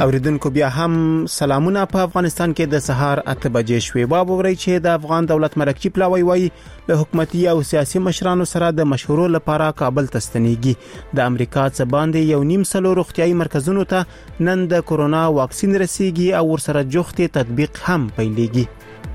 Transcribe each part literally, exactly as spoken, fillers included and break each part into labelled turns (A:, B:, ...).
A: اوریدونکو بیا هم سلامونه. په افغانستان کې د سهار اته بجې شوې. باب وري چې د افغان دولت مرکزی پلاوی وای له حکومتي او سیاسي مشرانو سره د مشورو لپاره کابل ته ستنېږي. د امریکا څخه باندې یو نیم سلو روغتيایي مرکزونو ته نن د کورونا واکسین رسیږي او ورسره جوختي تطبیق هم پیلېږي.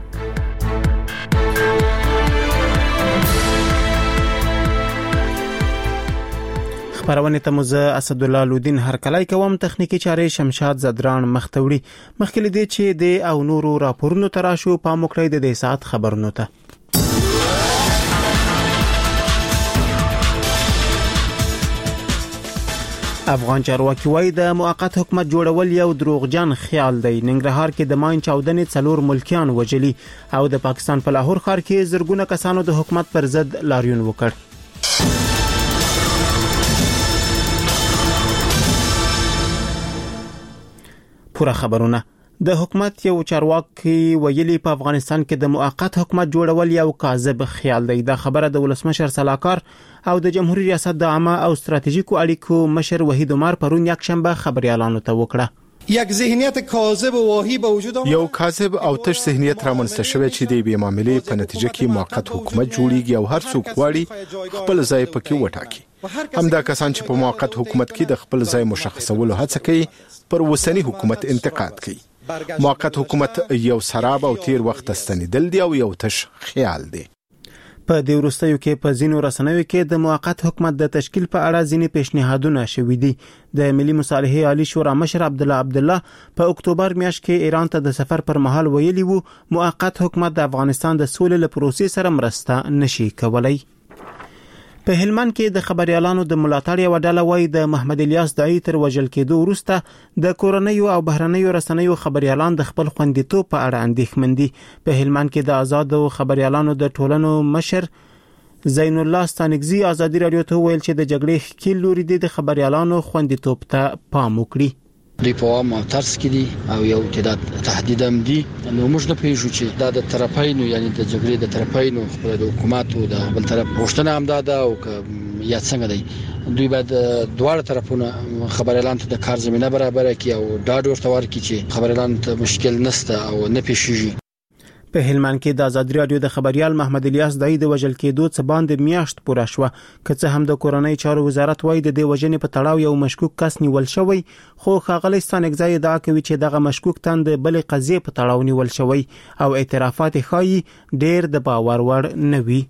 A: خبرونه ته مزه اسد الله لودین هر کلای کوم. تخنیکی چارې شمشاد زدران مختوړي. مخکې دې چې د او نورو راپورونو تراشو په موکړې د دې سات خبرونو ته. افغان چارواکي وایي د موقت حکومت جوړول یو دروغجن خیال دی. ننګرهار کې د ماین چاودنې څلور ملکیان وجلي او د پاکستان په لاهور ښار کې زرګونه کسانو د حکومت پر ضد لاریون وکړ. پوره خبرونه. د حکومت یو چارواکي ویلي په افغانستان کې د موقت حکومت جوړول یو کاذب خیال دی. دا خبره د ولسمشر صلاحکار او د جمهوریت ریاست د عامه او ستراتیژیکو اړیکو مشر وحید عمر پرون یک شنبه خبريالانو ته وکړه.
B: یک ذهنیت کاذب و واهی به وجود آمد.
C: یو کاذب او تش ذهنیت رامنځته شوی چې د بې معاملې په نتیجه کې موقت حکومت جوړیږي او هر څوک غواړي خپل ځای پکې وټاکي. همدا کسان چې په موقت حکومت کې د خپل ځای مشخصولو هڅه کوي پر وسنی حکومت انتقاد کوي. موقت حکومت یو سراب او تیر وخت ستنیدل دی او یو تش خیال دی.
A: په دې وروستیو کې په ځینو رسنیو کې د موقت حکومت د تشکیل په اړه ځینې پیشنهادونه شوي دي. د ملي مصالحې عالی شورا مشر عبد الله عبد الله په اکتوبر میاشت کې ایران ته د سفر پر مهال ویلي وو موقت حکومت د افغانستان د سولې لپاره پروسې سره مرسته نشي کولای. په هلمند کې د خبريالانو د ملاتړ یو ډله وای د محمد الیاس دای تر وژل کېدو وروسته د کورنیو او بهرنیو رسنیو خبريالان د خپل خوندیتوب په اړه اندېښمن دي. په هلمند کې د آزادو خبريالانو د ټولنو مشر زین الله ستانګزي ازادي رادیو ته ویل چې د جګړې ښکیل لوري د خبريالانو خوندیتوب ته پام وکړي.
D: دوی په عام ترس کې دي او یو تعداد تهدید هم دي. نو موږ نه پیژو چې دا د طرفینو یعنی د جګړې د طرفینو خپل د حکومت او د بل طرف غوښتنه هم ده او یا څنګه دی دوی بعد دواړه طرفونه خبر اعلان ته د کار زمينه برابر کړي او دا ډور تور کړي چې خبر اعلان ته مشکل نشته او نه پیښیږي.
A: په هلمند کې د آزادي رادیو د خبريال محمد الیاس دای د وژل کېدو څخه باندې میاشت پوره شو. که څه هم د کورنۍ چارو وزارت وایي د دې وژنې په تړاو یو مشکوک کس نیول شوی، خو ښاغلی ستانګزی ادعا کوي چې دغه مشکوک تن د بلې قضیې په تړاو نیول شوی او اعترافات ښایي ډېر د باور وړ نه وي.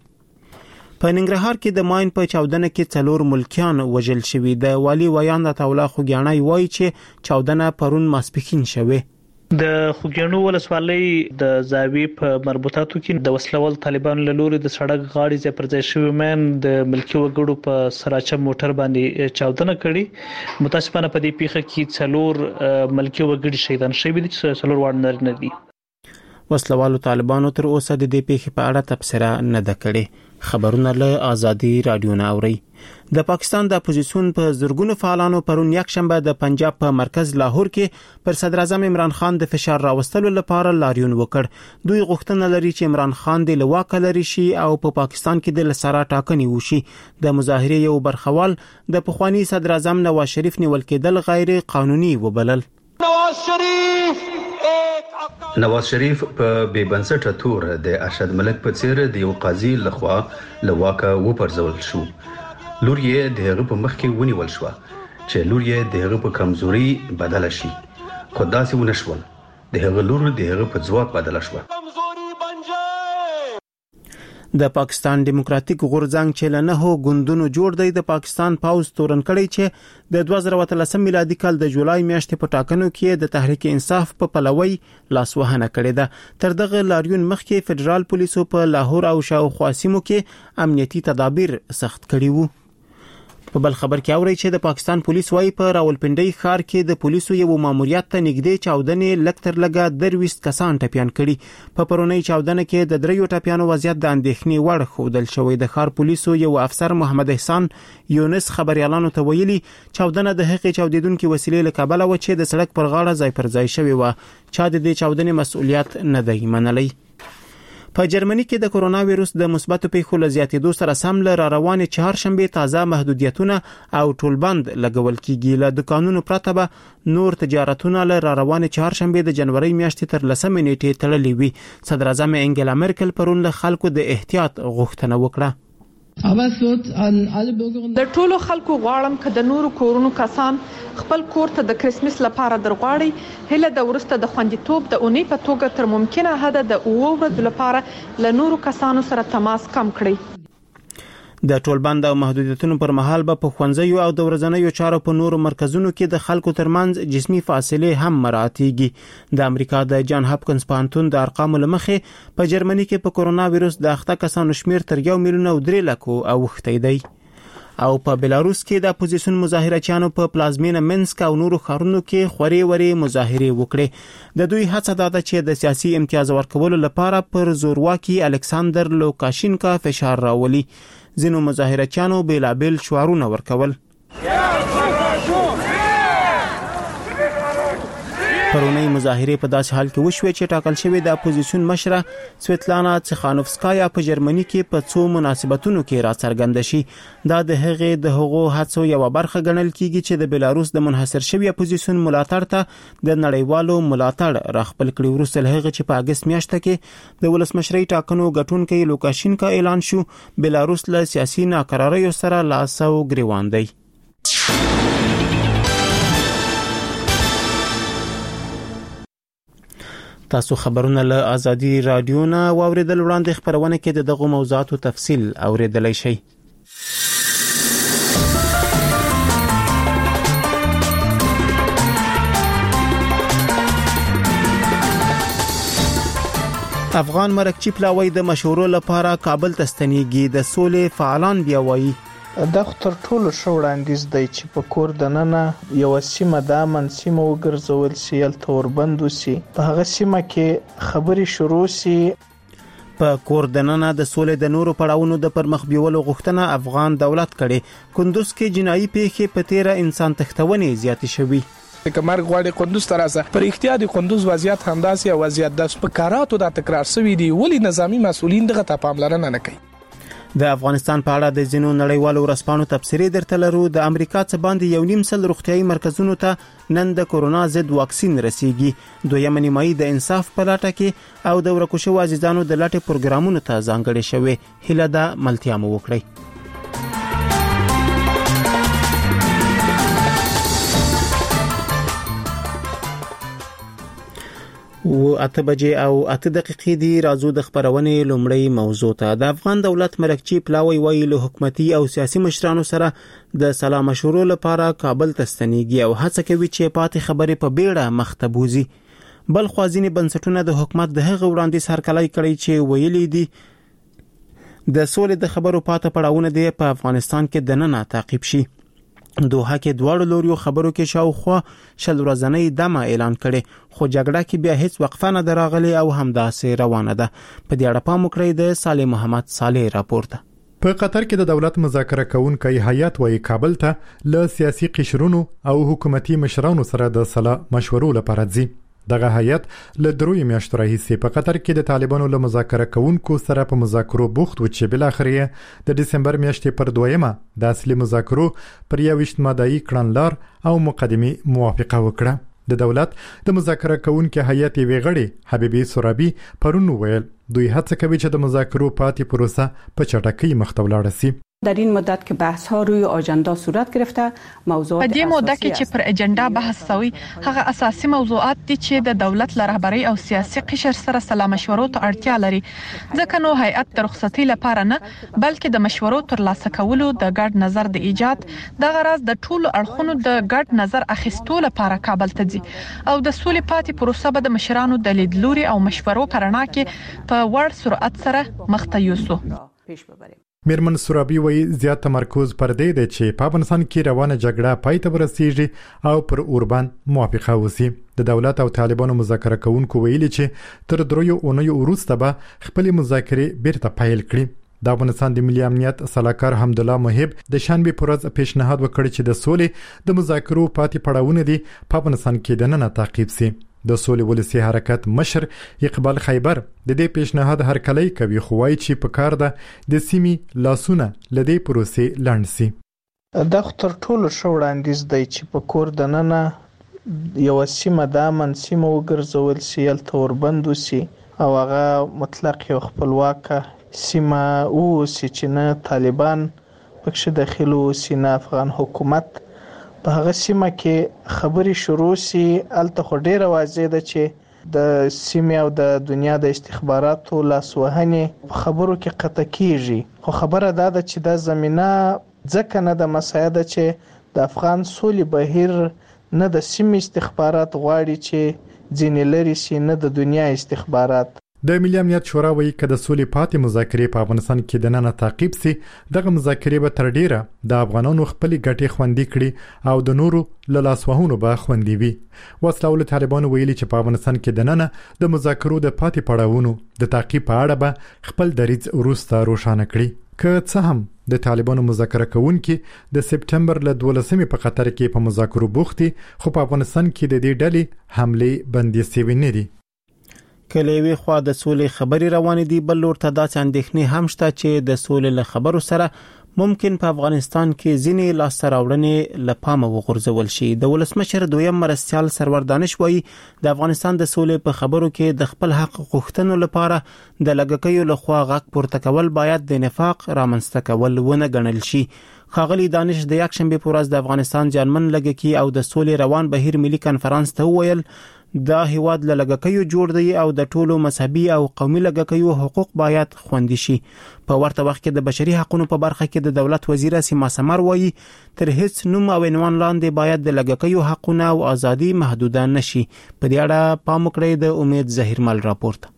A: په ننګرهار کې د ماین په چاودنه کې څلور ملکیان وژل شوي. د والي ویان عطا الله خوګیاڼی وایي چې چاودنه پرون ماسپښین شوه.
E: د خوګیاڼو ولسوالۍ د زاوی په مربوطاتو کې د وسلوال طالبانو له لوري د سړک غاړې ځای پر ځای شوی مین د ملکی وګړو په سراچه موټر باندې چاودنه کړي. متاسفانه په دې پیښه کې څلور ملکی وګړي شهیدان شوي دي چې څلور وړ نه دي.
A: وسلوالو طالبانو تر اوسه د دې پیښې په اړه تبصره نه ده کړې. خبرونه له آزادي رادیو نه اوري. د پاکستان د اپوزیسیون په زورګونو فعالانو پرون یک شنبه د پنجاب په مرکز لاهور کې پر صدر اعظم عمران خان د فشار راوستلو لپاره لاریون وکړ. دوی غوښتنه لري چې عمران خان د لواک لري شي او په پا پاکستان کې د لسرا ټاکنې وشي. د مظاهره یو برخوال د پخوانی صدر اعظم نواز شریف نیول کېدل غیر قانوني وبلل.
F: نواز شریف نواز شریف په بې بنسټه تور د ارشد ملک په څیر د یو قاضي لخوا لواکه وپرځول شو. لور یې د هغه په مخ کې ونیول شو چې لور یې د هغه په کمزوري بدل شي، خو داسې ونه شول. د هغه لور د هغه په ځواک بدل شو.
A: د پاکستان دیموکراتیک غورځنګ چې له نهو ګوندونو جوړ دی د پاکستان پاوز تورن کړی چې د دوه زره اتلسم میلادي کال د جولای میاشتې په ټاکنو کې د تحریک انصاف په پلوي لاسوهنه کړې ده. تر دغه لاریون مخکې فدرال پولیسو په لاهور او شاوخوا سیمو کې امنیتي تدابیر سخت کړي وو. په بل خبر کې اوري چې د پاکستان پولیس وايي په راولپنډي ښار کې د پولیسو یو ماموریت ته نږدې چاودنې لکتر لګا درويست کسان ټپيان کړي. په پرونی چاودنه کې د دریو ټپيانو وضعیت د اندېښنې وړ ښودل شوی. د ښار پولیسو یو افسر محمد احسان یونس خبريالانو ته ویلي چاودنه د هغې چاودیدونکو وسیلې له کابل و چې د سړک پر غاړه ځای پر ځای شوی و. چا د دې چاودنې مسؤلیت نه دی منلی. په جرمني کې د کرونا وایروس د مثبتو پیښو له زیاتېدو سره سم له روانې چهارشنبه تازه محدودیتونه او ټولبند لګول کیږي. له دکانونو پرته به نور تجارتونه له روانې چهارشنبه د جنوري میاشتې تر لسمې نیټې تړلې وي. صدر اعظم انګلا مرکل پرون له خلکو د احتیاط غوښتنه وکړه.
G: د ټولو خلکو غواړم چې د نورو کورونو کسان خپل کور ته د کریسمس لپاره درغواړي. هله د ورسته د خوندیتوب د اونۍ په توګه تر ممکنه حد د اوو ورځې لپاره له نورو کسانو سره تماس کم کړئ.
A: د ټولبند او محدودیتونو پر مهال به په خوندزیو او د ورځنیو چارو په نورو مرکزونو کې د خلکو ترمنځ جسمي فاصله هم مراعاتېږي. د امریکا د جان هاپکنز پوهنتون د ارقامو لمخې په جرمني کې په کرونا وایروس د اخته کسانو شمیر تر یو میلیون او درې لکو اوښتی دی. او په بلاروس کې د اپوزیسیون مظاهرچیانو په پلازمینه منسک او نورو ښارونو کې خوري وري مظاهره وکړي. د دوی هڅه دا ده چې د سیاسي امتیاز ورکولو لپاره پر زورواکي الکساندر لوکاشینکا فشار راولي. ځینو مظاهرچیانو بیلابل شعارونه ورکول. پرونی مظاهره په داس حال کې وشوي چې ټاکل شوی د اپوزیسیون مشره سویتلانا تخانوفسکایا په جرمني کې په څو مناسبتونو کې راڅرګند شي. دا د هغې د هغو هڅو یو برخه ګڼل کیږي چې د بلاروس د منحصر شوی اپوزیسیون ملاتړ ته د نړیوالو ملاتړ راخپل کړي. وروسته له هغه چې په اگست میاشت کې د ولسمشرۍ ټاکنو ګټونکي لوکاشینکا اعلان شو، بلاروس له سیاسي ناقراریو سره لاس او ګریوان دی. تاسو خبرونه له ازادي رادیو نه واوریدل. وړاندې خبرونه کې د دغه موضوعاتو تفصیل اوریدلای شئ. افغان مرکچی پلاوی د مشورو لپاره کابل ته ستنیږي. د سولې فعالان بیا وایي
H: د خطر ټولو شو وړاندیز دی چې په کور دننه یو سیمه د امن سیمه وګرځول شي، التور بندو سي، په هغه سیمه کې خبري شروع سي.
A: په کور دننه د سولې د نورو پړاوونو د پرمخ بیولو غوښتنه افغان دولت کړي. کندوز کې جنایي پیښې په تیره انسان تختونې زیاتې شوي.
I: کمر غواړي کندوز ترازه پر اختیار کندوز وضعیت همداسې وضعیت د سپکاراتو د تکرار شوی دی. ولی نظامی مسؤلین دغه ته پاملرنه نه کوي.
A: د افغانستان په اړه د ځینو نړیوالو ورځپاڼو تبصرې درته لرو. د امریکا څخه باندې یو نیم سل روغتيایي مرکزونو ته نن د کورونا ضد واکسین رسیږي. دویمه نیمایي د انصاف په لټه کې او د ورکو شوو عزیزانو د لټې پروګرامونو ته ځانګړې شوې. هیله ده ملتیا مو وکړئ. و اته بجې او اته دقیقې دی. راځو د خبرونې لومړی موضوع ته. د افغان دولت مرکچی پلاوی وایي له حکومتي او سیاسي مشرانو سره د سلا مشورو لپاره کابل ته ستنیږي او هڅه کوي چې پاتې خبرې په بیړه مخ ته بوزي. بل خوازینې بنسټونه د حکومت د هغه وړاندیز هرکلی کړی چې ویلي دي د سولې د خبرو پاتې پړاوونه دی په افغانستان کې دننه تعقیب شي. دوحه کې دواړو لوريو خبرو کې شاوخوا شل ورځنۍ دمه اعلان کړي، خو جګړه کې بیا هیڅ وقفه نه دراغلي او همداسې روانه ده. په دې اړه پام وکړئ د صالح محمد صالح راپورته.
J: په قطر کې د دولت مذاکره کوونکي هیئت وايي کابل ته له سیاسي قشرونو او حکومتي مشرانو سره د صلاح مشورو لپاره ځي. دغه هیئت له دروي میاشتو راهیسې په قطر کې د طالبانو له مذاکره کوونکو سره په مذاکرو بوخت و چې بل اخر د دسمبر میاشتې پر دویمه د اصلي مذاکرو پر یوشت ماده‌ای کړنلار او مقدمي موافقه وکړه. د دولت د مذاکره کوونکو هیئت ویغړي حبیبي سورابي پرون ویل دوی هڅه کوي چې د مذاکرو پاتې پروسه په چټکۍ مخ ته ولاړ شي.
K: در این مدت که بحث ها روی آجندا صورت گرفته موضوعات
G: په دې مدت کې چې پر اجنډا بحث شوی هغه اساسي موضوعات دي چې د دولت له رهبرۍ او سیاسي قشر سره سلا مشورو ته اړتیا لري. ځکه نو هیئت د رخصتۍ لپاره نه بلکې د مشورو ترلاسه کولو د ګډ نظر د ایجاد د غرض د ټولو اړخونو د ګډ نظر اخیستو لپاره کابل ته ځي او د سولې پاتې پروسه به د مشرانو د لیدلوري او مشورو پرنا کې په وړ سرعت سره مخ ته یوسو.
J: میرمن سورابي وایي زیات تمرکز پر دې دی چې په افغانستان کې روانه جګړه پای ته ورسیږي او پر اوربان موافقه وسی. د دولت او طالبانو مذاکره کوونکو ویلي چې تر دریو اونیو وروسته به خپل مذاکرې بیرته پیل کړي. د افغانستان د ملي امنیت سلاکار حمدالله محب د شنبه پرځ پیشنهاد وکړ چې د سولې د مذاکرو پاتې پړاوونه دي په افغانستان کې دننه تعقیب شي. د سولې ولسی حرکت مشر اقبال خیبر د دې پیشنهاد هرکلی کوي خو وايي چې په کار ده د سیمې لاسونه لدې پروسې لاندې سي.
H: دا تر ټولو ښه وړاندیز دی چې په کور دننه یو سیمه د امن سیمه وګرځول سي، هلته وربند وسي او هغه مطلق یو خپلواکه سیمه اوسي چې نه طالبان پکښې داخل اوسي نه افغان حکومت. په هغه سیمه کې خبرې شروع سي. هلته خو ډېره واضح ده چې د سیمې او د دنیا د استخباراتو لاسوهنې په خبرو کې قطع کیږي، خو خبره دا ده چې دا زمینه ځکه نه د مسایه ده چې د افغان سولې بهیر نه د سیمې استخبارات غواړي چې ځینې لري سي، نه د دنیا استخبارات.
J: د ملي امنیت شورا وایي که د سولې پاتې مذاکرې په افغانستان کې د نن تعقیب سي، دغه مذاکرې به تر ډیره د افغانانو خپل ګټې خوندي کړي او د نورو له لاسوهنو به خوندي وي. وسلوال طالبانو ویلي چې په افغانستان کې د نن د مذاکرو د پاتې پړاوونو د تعقیب په اړه به خپل دریځ وروسته روښانه کړي. که څه هم د طالبانو مذاکره کوونکي د سپټمبر له دولسمې په قطر کې په مذاکرو بوختي، خو په افغانستان کې د دې ډلې حملې بندي شوې نه دي.
A: کله وی خو د سولې خبري روان دي، بل لور ته داسې اندېښنې هم شته چې د سولې له خبرو سره ممکن په افغانستان کې ځینې لاسته راوړنې له پامه وغورځول شي. د ولسمشر دویم مرستیال سرور دانش وایي د افغانستان د سولې په خبرو کې د خپل حق غوښتنو لپاره د لږکیو لخوا غږ پورته کول باید د نفاق رامنځته کول ونه ګڼل شي. ښاغلي دانش د یکشنبه په ورځ د افغانستان جرمن لږکي او د سولې روان بهیر ملي کانفرنس ته وویل دا هیواد له لږکیو جوړ دی او د ټولو مذهبي او قومي لږکیو حقوق باید خوندي شي. په ورته وخت کې د بشري حقوقو په برخه کې د دولت وزیر سیما سمر وایي تر هیڅ نوم او عنوان لاندې باید د لږکیو حقونه او ازادي محدوده نشي. په دې اړه پام وکړئ د امید ظهیرمل راپورټ.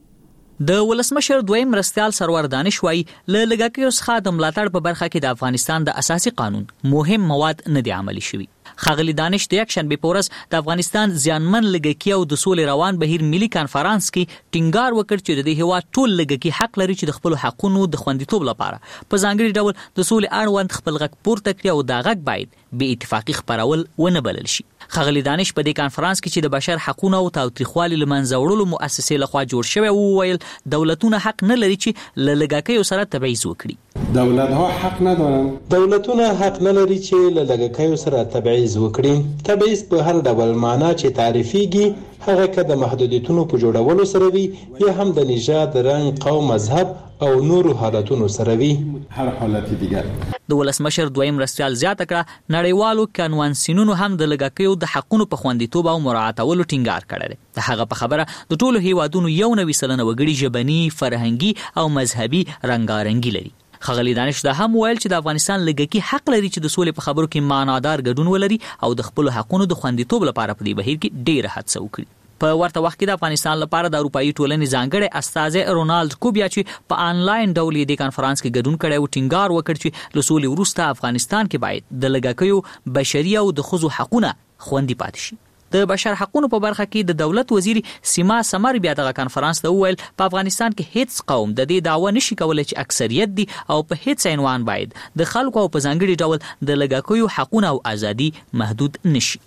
L: د ولسمشر دویم مرستیال سرور دانش وایي له لږکیو څخه د ملاتړ په برخه کې د افغانستان د اساسي قانون مهم مواد نه دي عملي شوي. ښاغلي دانش د یکشنبه په ورځ د افغانستان ځانمن لږکي او د سولې روان بهیر ملي کانفرنس کې ټینګار وکړ چې د دې هیواد ټول لږکي حق لري چې د خپل حقوقو د خوندیتوب لپاره په ځانګړي ډول د سولې اړوند خپل غږ پورته کړي او دا غږ باید بې اتفاقي خپرول ونه بلل شي. ښاغلي دانش په دې کانفرنس کې چې د بشر حقوقو او تاوتریخوالي لمنځه وړلو مؤسسې لخوا جوړ شوی وویل دولتونه حق نه لري چې له لږکیو سره تبعیض وکړي.
M: دولت‌ها حق ندارن. دولتونه حق نه لري چې له لږکیو سره تبعیض وکړي. تبعیض په هر ډول معنا چې تعریفيږي هغه که د محدودیتونو په جوړولو سره وي یا هم د نژاد، رنګ، قوم، مذهب او نورو حالتونو سره وي. هر حالت دیگر.
L: د ولسمشر دویم مرستیال زیاته کړه نړیوالو کنوانسیونونو هم د لږکیو د حقوقو په خوندیتوب او مراعاتولو ټینګار کړی دی. د هغه په خبره د ټولو هیوادونو یو نوي سلنه وګړي ژبني، فرهنګي او مذهبي رنګارنګي لري. ښاغلي دانش دا هم ویل چې د افغانستان لږکي حق لري چې د سولې په خبرو کې معنادار ګډون ولري او د خپل حقوقو د خوندیتوب لپاره په دې بهیر کې ډېره هڅه وکړي. په ورته وخت کې د افغانستان لپاره د اروپאי ټولنې ځانګړی استازی رونالد کوبیا چې په آنلاین ډول د کانفرنس کې ګډون کړی او ټینګار وکړ چې له سولې وروسته افغانستان کې باید د لږکیو بشري او د ښځو حقوقونه خوندي پاتې شي. د بشر حقوقو په برخه کې د دولت وزیر سیما سمر بیا دغه کانفرنس ته وویل په افغانستان کې هیڅ قوم د دې دعوه نشي کولای چې اکثریت دي او په هیڅ عنوان باید د خلکو او په ځانګړي ډول د لږکیو حقوقونه او ازادي محدود نشي.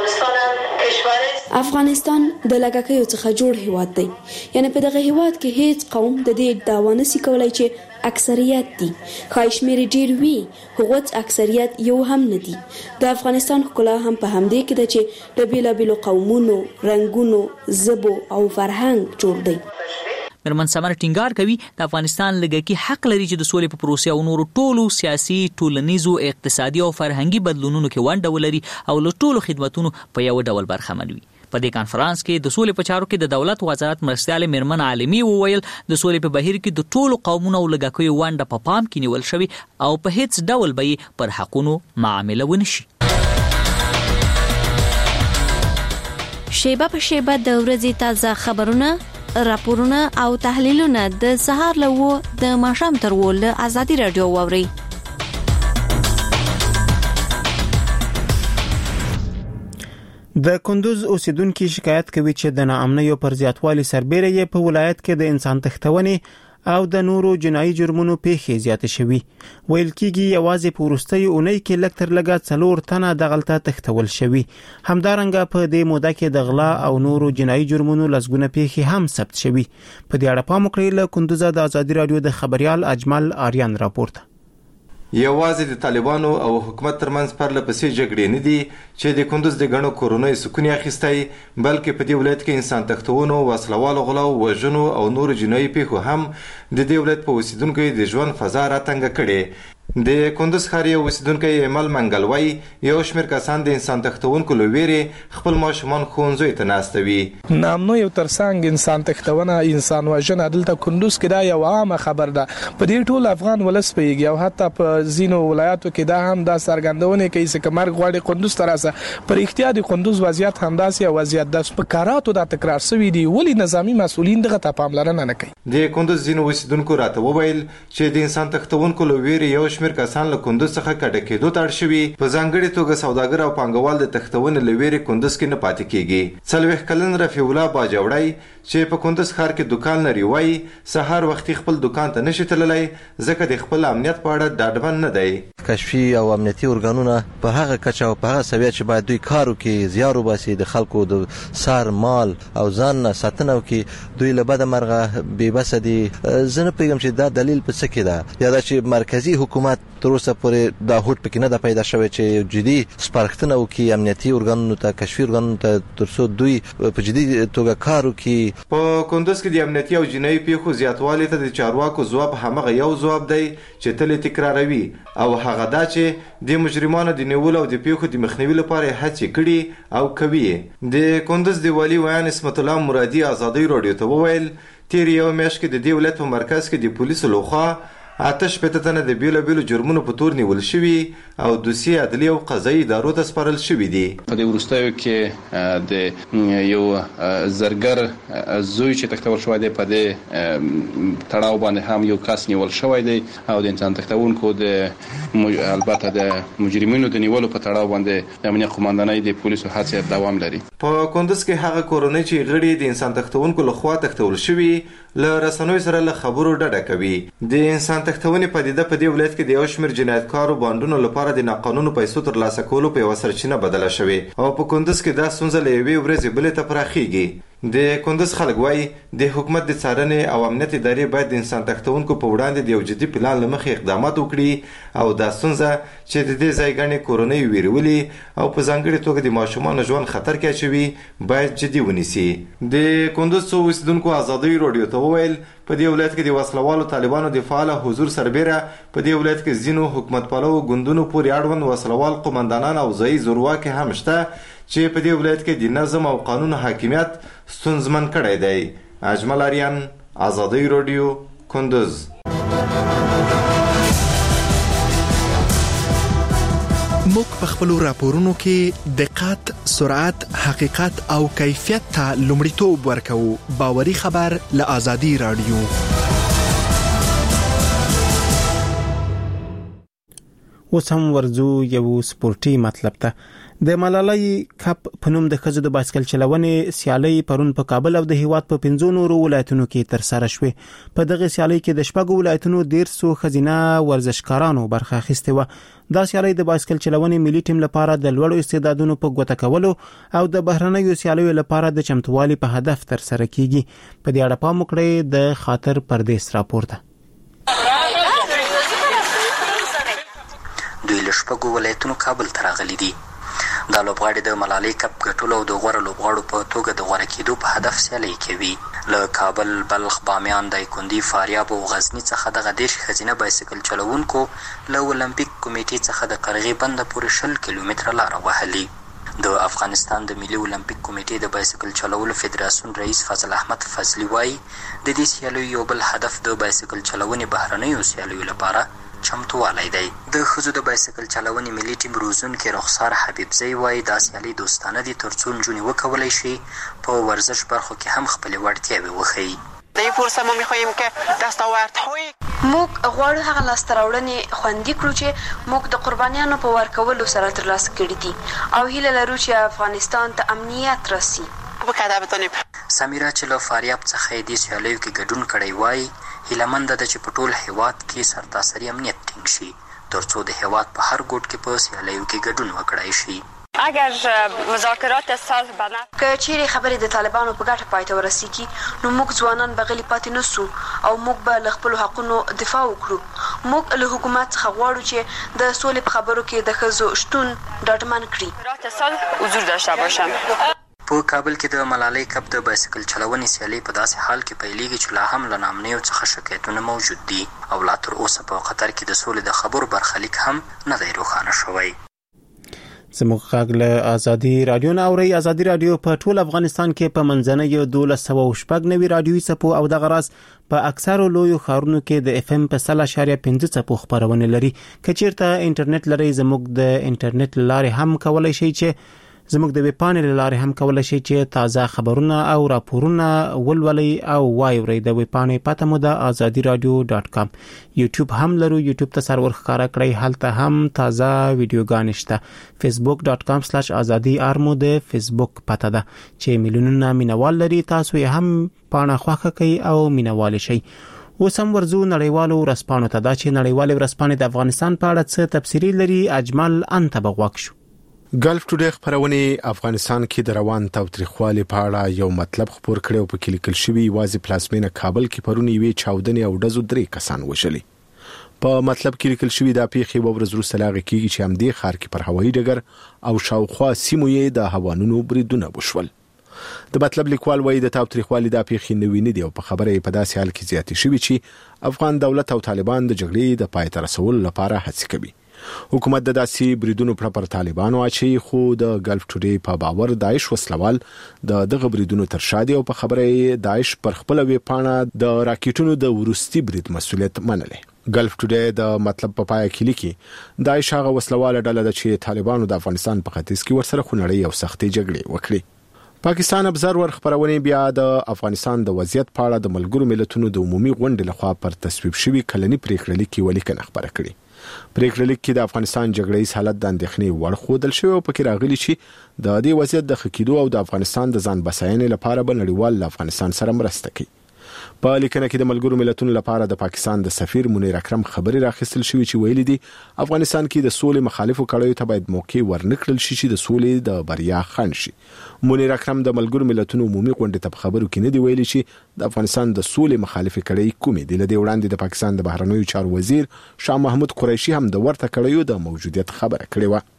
N: افغانستان د لږکیو څخه جوړ هیواد دی، یعنی په دغه هیواد کې هیڅ قوم د دې دعوه نشي کولای چې اکثریت دي. خای شمیر ډیر وی هغوت اکثریت یو هم نه دي. د افغانستان ښکلا هم په همدې کې ده چې د بیلابیلو قومونو، رنګونو، ژبو او فرهنګ جوړ دی.
L: مرمن سمر ټینګار کوي د افغانستان لږکي حق لري چې د سولې په پروسه او نورو ټولو سیاسي، ټولنیزو، اقتصادي او فرهنګي بدلونونو کې ونډه ولري او له ټولو خدماتونو په یو ډول برخمن وي. په دې کانفرنس کې د سولې په چارو کې د دولت وزارت مرستیال میرمن عالمي وویل د سولې په بهیر کې د ټولو قومونو او لږکیو ونډه په پام کې نیول شوی او په هیڅ ډول به پر حقوقو معامله ونشي.
O: شیبه په شیبه د ورځې تازه خبرونه، راپورونه او تحلیلونه د سهار له و د ماښام تر و له ازادي رادیو واوري.
A: د کندوز اوسیدونکو شکایت کوي چې د ناامنیو پر زیاتوالي سربېره یې په ولایت کې د انسان تښتونې او د نورو جنایي جرمونو پیښې زیاتې شوي. ویل کېږي یوازې په وروستۍ اونۍ کې لږ تر لږه څلور تنه دغلته تښتول شوي. همدارنګه په دې موده کې د غلا او نورو جنایي جرمونو لسګونه پیښې هم ثبت شوي. په دې اړه پام وکړئ. له کندوزه د ازادي راډیو د خبريال اجمل آریان راپورته.
P: یوازې د طالبانو او حکومت ترمنځ پرله پسې جګړې نه دي چې د کندوز د غنو کورونو سکون اخیستی، بلکې په دې ولایت کې انسان تښتونو، وسلوالو غلاو، وژنو او نور جنایي پیښو هم د دې ولایت په اوسیدونکو د ژوند فضا راتنګه کړې. د کندوز ښار یو اوسیدونکی ایمل منګل وایي یو شمېر کسان د انسان تښتونکو له ویرې خپل ماشومان ښوونځیو ته ناستوي.
I: نامنو یو ترڅنګ انسان تښتونه، انسان وژنه دلته کندوز کې دا یو عامه خبر ده. په دې ټول افغان ولس پیږي او حتی په ځینو ولایاتو کې دا هم دا څرګندونه کوي چې کمر غواړي کندوز ته راسه. پر اختیار د کندوز وضعیت همداسې وضعیت د سپکاراتو د تکرار شوی دی، ولی نظامی مسؤلین دغه ته پاملرنه نه کوي.
P: د کندوز ځینو اوسیدونکو راته وویل چې د انسان تښتونکو له ویرې یو شمېر کسان له کندوز څخه کډه کېدو ته اړ شوي. په ځانګړې توګه سوداګر او پانګوال د تښتونې له ویرې کندوز کې نه پاتې کېږي. څلوېښت کلن رفیع الله باجوړی چې په کندوز ښار کې دکان لري وایي سهار وختي خپل دکان ته نشي تللی ځکه د خپل امنیت په اړه ډاډمن نه دی.
Q: کشفي او امنیتي ارګانونه په هغه کچه او په هغه سویه چې باید دوی کار وکړي، زیار وباسي، د خلکو د سر مال او ځان نه ساتنه وکړي، دوی له بده مرغه بې بسه دي. زه نه پوهېږم چې دا دلیل په څه کې ده، یا دا چې مرکزي حکومت تر اوسه پورې دا هوډ پکې نه ده پیدا شوی چې جدي سپارښتنه وکړي امنیتي ارګانونو ته، کشفي ارګانونو ته، تر څو دوی په جدي توګه کار وکړي.
P: په کندوز کې د امنیتي او جنایي پیښو زیاتوالي ته د چارواکو ځواب همغه یو ځواب دی چې تل تکراروي، او هغه دا چې د مجرمانو د نیولو او د پیښو د مخنیوي لپاره هڅې کړي او کوي. د کندوز د والي ویان اسمت الله مرادي ازادي راډیو ته وویل تیر یو میاشت کې د دې ولایت په مرکز کې د پولیسو لخوا آتش شپېته تنه د بیلو بیلو جرمونو په تور نیول شوي او دوسیې عدلي او قضایي ادارو ته سپارل شوي دي.
R: په دې وروستیو کې د یو زرګر زوی چې تښتول شوی دی په دې تړاو باندې هم یو کس نیول شوی دی او د انسان تښتونکو د البته د مجرمینو د نیولو په تړاو باندې د امنیت قوماندانۍ د پولیسو هڅې دوام لري.
P: په کندوز کې هغه کورنۍ چې غړي د انسان تښتونکو لخوا تښتول شوي له رسنیو سره له خبرو ډډه کوي. د انسان تښتونې پدیده په دې ولایت کې د یو شمېر جنایتکارو بانډونو لپاره د ناقانونه پیسو ترلاسه کولو په یوه سرچینه بدله شوې او په کندوز کې دا ستونزه له یوې ورځې بلې ته پراخیږي. د کندوز خلک وایي د حکومت د څارنې او امنیت ادارې باید د انسان تښتونکو په وړاندې د یو جدي پلان له مخې اقدامات وکړي او دا ستونزه چې د دې ځای ګڼې کورنۍ ویرولي او په ځانګړې توګه د ماشومانو ژوند خطر کې اچوي باید جدي ونیسي. د کندوز څو اوسیدونکو ازادي راډیو ته وویل په دې ولایت کې د وسلوالو طالبانو د فعال حضور سربیره په دې ولایت کې ځینو حکومت پالو ګوندونو پورې اړوند وسلوال قومندانان او ځایي زورواکي هم شته چې په دې ولایت کې د نظم او قانون حاکمیت ستونزمن کړی دی. اجمل آریان، ازادي راډیو، کندوز.
S: موږ په خپلو راپورونو کې دقت، سرعت، حقیقت او کیفیت ته لومړیتوب ورکوو. باوري خبر له ازادي راډیو.
A: اوس هم ورځو یو سپورتي مطلب ته. د ملالۍ کپ په نوم د ښځو د بایسکل چلونې سیالۍ پرون په کابل او د هیواد په پنځو نورو ولایتونو کې ترسره شوې. په دغه سیالۍ کې د شپږو ولایتونو دیرسو ښځینه ورزشکارانو برخه اخیستې وه. دا سیالۍ د بایسکل چلونې ملي ټیم لپاره د لوړو استعدادونو په ګوته کولو او د بهرنیو سیالیو لپاره د چمتووالي په هدف ترسره کیږي. په دې اړه پام وکړئ د خاطر پردیس راپور ته.
T: دوی له شپږو ولایتونو کابل ته راغلي دي. دا لوبغاړي د ملالۍ کپ ګټلو او د غوره لوبغاړو په توګه د غوره کېدو په هدف سیالۍ کوي. له کابل، بلخ، بامیان، دایکنډي، فاریاب او غزني څخه دغه دېرش ښځینه بایسکل چلوونکو له اولمپیک کمیټې څخه د قرغې بنده پورې شل کیلومتره لاره وهلې. د افغانستان د ملي اولمپیک کمیټې د بایسکل چلولو فدراسیون رئیس فضل احمد فضلي وایي د دې سیالیو یو بل هدف د بایسکل چلونې بهرنیو سیالیو لپاره چمتووالی دی. د ښځو د بایسکل چلونې ملي ټیم روزونکې رخسار حبیبزی وایي دا سیالۍ دوستانه دي ترڅو نجونې وکولی شي په ورزش برخو کې هم خپلې وړتیاوې وښیي.
U: در فرصت ما میخواهیم که دستاوردهای
N: موږ غواړو هغه لاسته راوړنې خوندي کړو چې موږ د قربانیانو په ورکولو سره ترلاسه کړي دي او هیله لرو چې افغانستان ته امنیت راسي.
U: بکده بتونیم.
T: سمیرا چې له فاریاب څخه دې سیالیو کې ګډون کړی وایي هیلمند ده چې په ټول هیواد کې سرتاسري امنیت ټینګ شي ترڅو د هیواد په هر ګوټ کې په سیالیو کې ګډون وکړای شي.
B: اگر مذاکرات صلح بنا
N: که چیرې خبرې د طالبانو په ګټه پای ته ورسیږي نو موږ ځوانان به غلي پاتې نشو او موږ به له خپلو حقونو دفاع وکړو. موږ له حکومت څخه غواړو چې د سولې په خبرو کې د ښځو شتون ډاډمن کړي.
B: صلح حضور داشته باشن.
T: په کابل کې د ملالۍ کپ د بایسکل چلونې سیالي په داسې حال کې پیلېږي چې لا هم له نامنیو څخه شکایتونه موجود دي او لا تر اوسه په قطر کې د سولې د خبرو برخلیک هم نه دی روښانه شوی.
A: زموږ غږ له ازادي رادیو نه اوري. ازادي رادیو په ټول افغانستان کې په منځنۍ دولس سوه شپږ نوي رادیوي څپو او د غراس په اکثرو لویو ښارونو کې د اف ام په سل اشاریه پنځه څپو خبرونه لري. که چیرته انټرنیټ لري زموږ د انټرنیټ لارې هم کولای شي چې زموږ د ویب پاڼې لارې هم کولای شي چې تازه خبرونه او راپورونه ولولي او واوري. د ویب پاڼې پته مو د ازادي رادیو ډاټ کام. یوټیوب هم لرو، یوټیوب ته سرور ښکارا کړئ، هلته هم تازه ویډیوګانې شته. فیسبوک ډاټ کام سلاش ازادي آر مو د فیسبوک پته ده چې میلیونونه مینوال لري. تاسو یې هم پاڼه خوښه کړئ او مینوال شئ. اوس هم ورزو نړیوالو ورځپاڼو ته. دا چې نړیوالې ورځپاڼې د افغانستان په اړه څه تفسیری لري اجمل انت بغواک شو.
C: ګلف ټوډے خبرونه افغانستان کې د روان تاوتریخوالي په اړه یو مطلب خبر کړي او په کې لیکل شوی واځي پلازمینه کابل کې پرونی وی چاودنې او ډزو درې کسان وشلي. په مطلب کې لیکل شوی دا پیښې وورز وروسته لاغي کېږي چې هم د خار کې پر هوایي ډګر او شاوخوا سیمو یې د هوانونو بریدونه وشول. د مطلب لیکوال وایي د تاوتریخوالي دا پیښې نوې نه دي او په خبره په داسې حال کې زیاتې شوي چې افغان دولت او طالبان د جګړې د پای ته رسولو لپاره هڅې کوي. حکومت د داسې بریدونو پر طالبانو اچي خو د ګلف ټوډے په باور داعش وسلوال د دغه بریدونو تر شادي او په خبره داعش پر خپل وی پاڼه د راکټونو د ورستي برید مسولیت منلې. ګلف ټوډے د مطلب په پای کې لیکي داعش هغه وسلواله ډله ده چې طالبانو د افغانستان په ختیځ کې ورسره خونړۍ او سختې جګړې وکړي. پاکستان ابزرور خبرونه بیا د افغانستان د وضعیت په اړه د ملګرو ملتونو د عمومي غونډې لخوا پر تصویب شوی کلنی پریکړه لیکي ولیکنه خبره کړي. پریکړه لیک کې د افغانستان جګړې حالت د اندېښنې وړ خودل شوی او پکې راغلي چې د دې وضعیت د خکېدو او د افغانستان د ځان بساینې لپاره به نړیوال افغانستان سره مرسته کوي. په لیکنه کې د ملګرو ملتونو لپاره د پاکستان د سفیر منیر اکرم خبري راخستل شوی چې ویلي دي افغانستان کې د سولې مخالفو کړیو ته باید موقع ورنکړل شي چې د سولې د بریا خنډ شي. منیر اکرم د ملګرو ملتونو عمومي غونډې ته خبرو کې نه دی ویلي چې د افغانستان د سولې مخالفه کړی کومې دي. لدې وړاندې د پاکستان د بهرنیو چارو وزیر شاه محمود قریشي هم د ورته کړیو د موجودیت خبره کړې و.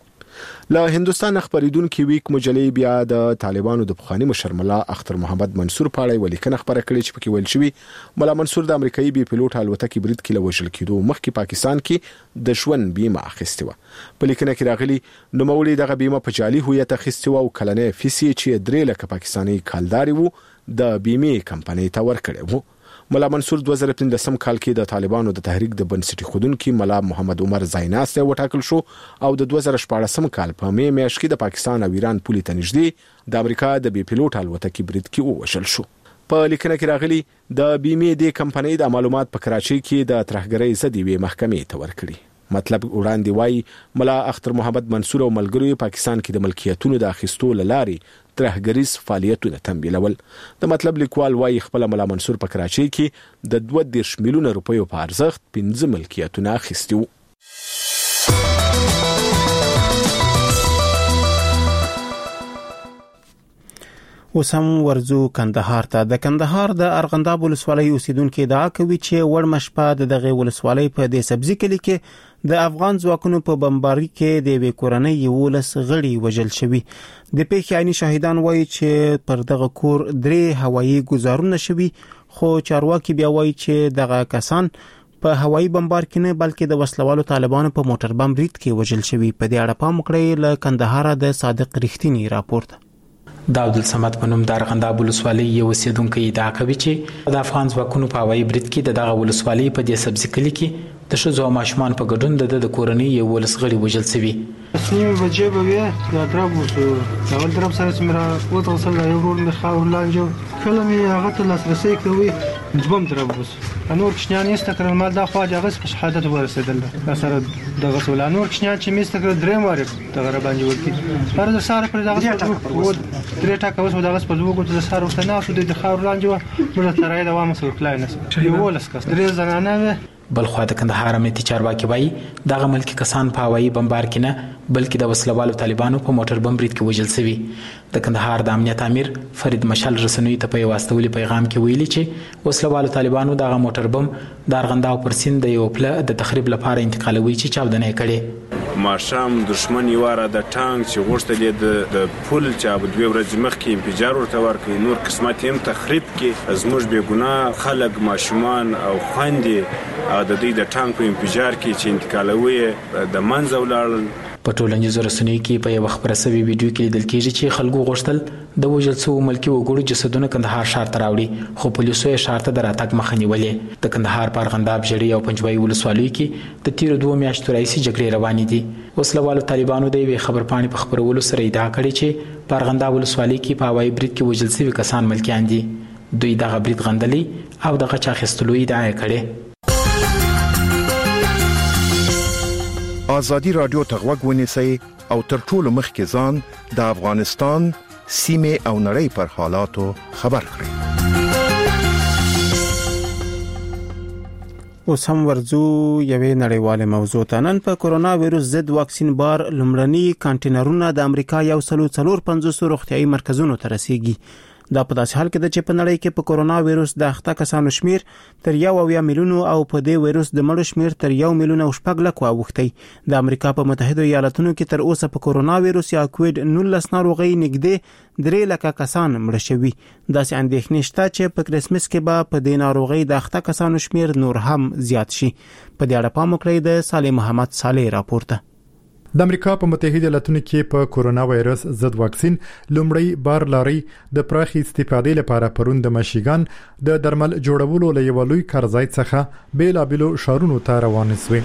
C: له هندستان خبریدونکو ویک مجلې بیا د طالبانو د پخوانی مشر ملا اختر محمد منصور په اړه ولیکنه خبره کړې چې پکې ویل شوی ملا منصور د امریکایي بي پيلوټ الوتکې برید کې لوژل کېدو مخکې پاکستان کې د ژوند بیمه اخیستې و. په لیکنه کې راغلي نو مولوی دغه بیمه په جعلي هویت اخیستې و او کلنې فیسي چې درې لکه پاکستاني کالداري وو د بیمه کمپنۍ ته ورکړې وو. ملا منصور دوه زره پنځم کال کې د طالبانو د تحریک د بنسټي خودونکو ملا محمد عمر زایناس ته وټاکل شو او د دوه زره شپږم کال په مې میاشت کې د پاکستان او ایران پولې ته نږدې د امریکا د بي پيلوټ الوتکې برید کې ووژل شو. په لیکنه کې راغلي د بیمه د کمپنۍ د معلومات په کراچۍ کې د ترهګرۍ ضد وی محکمې ته ورکړي. مطلب وړاندې وایي ملا اختر محمد منصور او ملګرو پاکستان کې د ملکیتونو د اخیستو لارې ترهګریز فعالیتونه تمویلول. د مطلب لیکوال وایي خپل ملا منصور په کراچۍ کې د دوه دېرش میلیونه روپیو په ارزښت پنځه ملکیتونه اخیستي وو.
A: اوس هم ورزو کندهار ته. د کندهار د ارغنداب ولسوالۍ اوسیدونکو ادعا کوي چې وړ مشپه د دغه ولسوالۍ په دې سبزي کلی کې د افغان ځواکونو په بمباري کې د وی کورنۍ یولس غړي وژل شوی. د پیښې عیني شاهدان وایي چې پر دغه کور درې هوایي گزارونه شوی خو چارواکي بیا وایي چې دغه کسان په هوایي بمبار کې نه بلکې د وسلوالو طالبانو په موټر بم برید کې وژل شوی. په دې اړه پام وکړئ له کندهار د صادق رښتینی راپورټ.
V: د عبدالصمد په نوم د ارغنداب ولسوالۍ یو اوسیدونکو ادعا کوي چې د افغان ځواکونو په هوایي برید کې د دغه ولسوالۍ په دې سبزي کلي کې د ښځو او ماشومان په ګډون د د کورنۍ یولس غړي وژل شوي.
W: نیمې بجې به وې دا درب وشو. اول درب سره چې مې را وتغسل یو ورور مې خاور لاندې
D: فلم هغه ته لاسرسي کوي جبم تربوس نور کشنیان است کړل مال دا خواجه غس په شهادت ورسېدل سره دغه سول نور کشنیان چې میست کړ درې ماره دغه باندې ورکی هر د ساره پر دغه و درې ټاکه اوس دغه په لوګو ته ساره وسنه شو د خاور لاندې مړه ترای دا وامه سور کلاینس یو ولس کس درې زنانه
V: بل خو د کندهار امنیتي چارواکي وایي دغه ملکی کسان په هوایي بمبار کې نه بلکې د وسلوالو طالبانو په موټر بم برید کې وژل شوي د کندهار د امنیت امیر فرید مشال رسنوي ته په یو واستولي پیغام کې ویلي چې وسلوالو طالبانو دغه موټر بم د ارغنداو پر سیند د یو پله د تخریب لپاره انتقالوي چې چاودنه یې کړې
E: ماشام دشمن یواره د ټانک چې غوښتل د پل چې په دوه ورځې مخکې انفجار ورته ورکړي نور قسمت هم تخریب کې زموږ بې ګناه خلک ماشومان او خويندې او د دې د ټانک په انفجار کې چې انتقالوي د منځ ولاړل
V: په ټولنیزو رسنیو کې په یو خبره سوي ویډیو کې لیدل کېږي چې خلکو غوښتل د وژل شوو ملکي وګړو جسدونه کندهار ښار ته راوړي خو پولیسو یې ښار ته د راتګ مخه نیولې د کندهار په ارغنداب ژړۍ او پنجوایي ولسوالیو کې د تیرو دوه میاشتو راهیسې جګړې روانې دي وسلوالو طالبانو د یوې خبرپاڼې په خپرولو سره ادعا کړې چې په ارغنداب ولسوالۍ کې په هوایي برید کې وژل شوي کسان ملکیان دي دوی دغه برید غندلی او دغه چا اخیستلو ادعا یې کړې
W: آزادی رادیو ته غوږ ونیسئ او تر ټولو مخکې ځان د افغانستان سیمې او نړۍ پر حالاتو خبر کړئ.
A: اوس هم ورځو یوې نړیواله موضوع ته نن په کورونا وایروس ضد واکسین بار لمړني کانټینرونه د امریکا یو سلو څلور پنځوس روغتيایي مرکزونو ته رسیږي دا په داسې حال کې د چې په نړۍ کې په کورونا وایروس د اخته کسانو شمیر تر یو اویا میلیونو او په دې وایروس د مړو شمیر تر یو میلیون او شپږ لک واوښتي د امریکا په متحده ایالاتونو کې تر اوسه په کورونا وایروس یا کووډ نولس ناروغي نږدې درې لک کسان مړ شوي داسې اندېښنې شته چې په کریسمس کې به په دې ناروغي د اخته کسانو شمیر نور هم زیات شي په دې اړه پام وکړئ د صالح محمد صالح راپورته
J: د امریکا په متحده ایالاتونو کې په کورونا وایرس ضد واکسین لومړی بار لاري د پراخي استفادې لپاره پرون د مشیګان د درمل جوړولو لپاره لوی کارځای څخه بیلابلو شهرونو ته روان شوی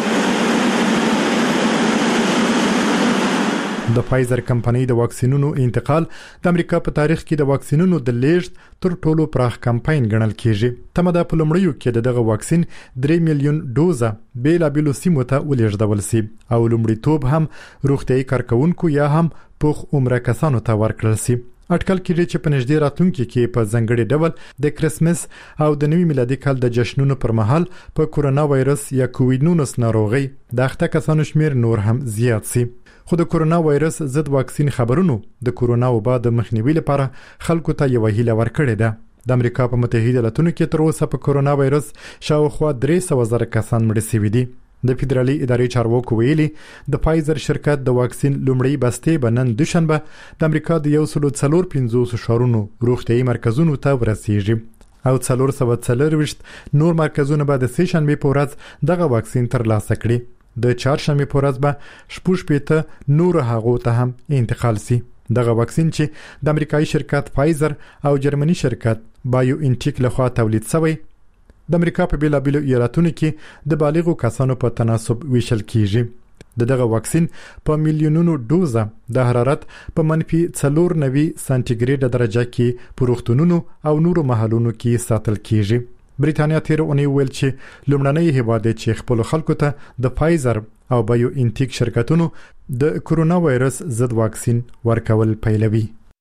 J: د فایزر کمپنۍ د واکسینونو انتقال د امریکا په تاریخ کې د واکسینونو د لیږد تر ټولو پراخ کمپاین ګڼل کیږي تمه د پلمړیو کې دغه واکسین درې میلیون دوزه بیلابلو سیمو ته ولېږدول شي او لومړیتوب هم روغتيایي کارکونکو یا هم پوخ عمره کسانو ته ورکړل شي اټکل کېږي چې په نږدې راتلونکي کې په ځنګړي ډول د کریسمس او د نوي میلادي کال د جشنونو پر مهال په کورونا وایرس یا کووډ نولس ناروغي د اخته کسانو شمیر نور هم زیات شي خو د کورونا وایرس ضد واکسین خبرونو د کورونا وبا د مخنیوي لپاره خلکو ته یو هیله ورکړې ده د امریکا په متحده ایالاتونو کې تر اوسه په کورونا وایرس شاوخوا درې سوه زره کسان مړ شوي دي د فدرالي ادارې چارواکو ویلي د فایزر شرکت د واکسین لومړی بستې به نن دوشنبه د امریکا د یو سلو څلور پنځوس شهرونو روغتيایي مرکزونو ته ورسیږي او څلور سوه څلوېښت نور مرکزونه به د سه شنبې په ورځ دغه واکسین ترلاسه کړي د چهارشنبې په ورځ به شپږ شپېته نور هغو ته هم انتقال شي دغه واکسین چې د امریکایي شرکت فایزر او جرمني شرکت بایو انټیک لخوا تولید شوی د امریکا په بیلابلو ایالاتونو کې د بالغو کسانو په تناسب ویشل کیږي د دغه واکسین په میلیونونو دوزه د حرارت په منفي څلور نوي سانتیګریډ درجه کې پروختونونو او نورو محلونو کې ساتل کیږي بریټانیا تیر اونۍ ویل چې لومړنۍ هیواد چې خپل خلکو ته د فایزر او بایو انټیک شرکتونو د کورونا وایرس ضد واکسین ورکول پیلوي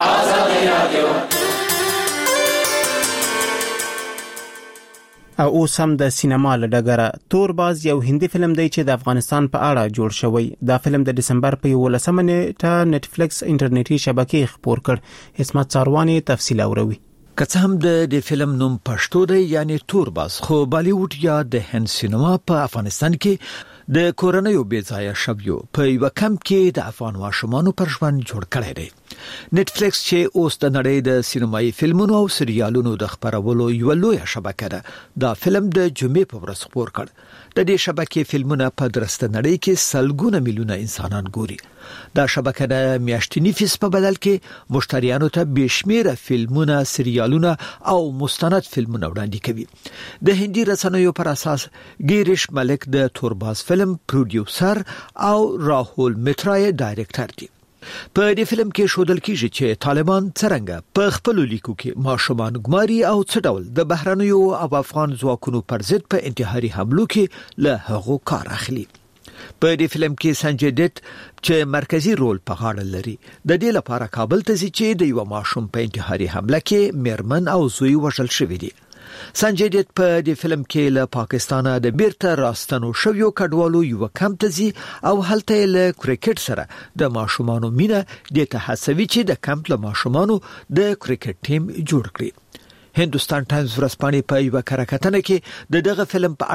A: او اوس هم د سینما له ډګره تورباز یو هندي فلم دی چې د افغانستان په اړه جوړ شوی دا فلم د دسمبر په یولسمه نیټه نتفلیکس انټرنیټي شبکې خپور کړ اسمت ساروانی تفصیل اوروي
X: که څه هم د دې فلم نوم پښتو دی یعنی تورباز خو بالیوډ یا د هند سینما په افغانستان کې د کورنیو بیځایه شویو په یو کم کې د افغان ماشومانو پر ژوند جوړ کړی دی نتفلیکس چې اوس د نړۍ د سینمایي فلمونو او سریالونو د خبرولو یو لوی شبکه ده دا فلم د جمعې په ورځ خپور کړ د دې شبکې فلمونه په درسته نړۍ کې سلګونه میلیونه انسانان ګوري دا شبکه د میاشتنی فیس په بدل کې مشتریانو ته بشمیره فلمونه سریالونه او مستند فلمونه وړاندې کوي د هندي رسنیو پر اساس ګیریش ملک د تورباز فلم پروډیوسر او راهول مترای ډایرکټر دی په دې فلم کې ښودل کیږي چې طالبان څنګه په خپل لیکو کې ماشومان ګماري او څه ډول د بهرنیو او افغان ځواکونو پر ضد په انتحاري حملو کې له هغو کار اخلي. په دې فلم کې سنجي دت چې مرکزی رول په غاړه لري د دې لپاره کابل ته ځي چې د یو ماشوم په انتحاري حمله کې میرمن او زوی وژل شوی دي. سنجي دت په دې فلم کې له پاکستانه د بیرته راستنو شویو کډوالو یو کم ته ځي او هلته له کرکټ سره د ماشومانو مینه د ته هڅوي چې د کمپ له ماشومانو د کرکټ ټیم جوړ کړي. هندوستان ټایمز ورځپاڼې په یو کره کتنه کې د دغه فلم په